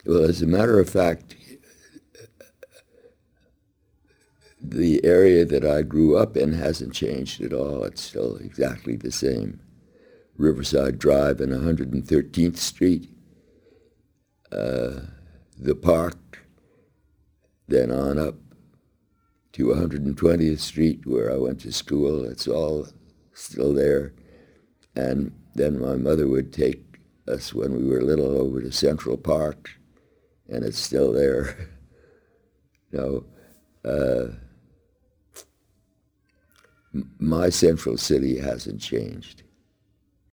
Well, as a matter of fact, the area that I grew up in hasn't changed at all. It's still exactly the same. Riverside Drive and 113th Street, the park, then on up to 120th Street where I went to school. It's all still there. And then my mother would take us when we were little over to Central Park, and it's still there. My central city hasn't changed.